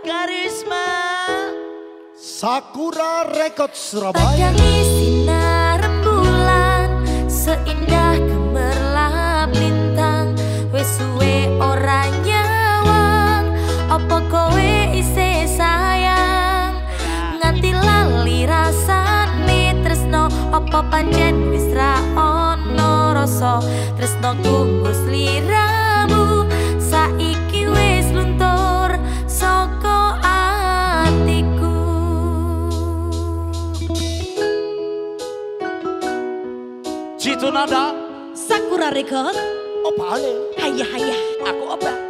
Karisma Sakura Record Surabaya. Padangi sinar rembulan seindah gemerlap lintang. Wes suwe ora nyawang apa kowe isih sayang. Nganti lali rasane tresno apa pancen wis ra ono rasa. Tresno ku sliramu saiki wis luntur saka atiku. Jitu nada Sakura Record. Apa ale? Hayah hayah. aku obat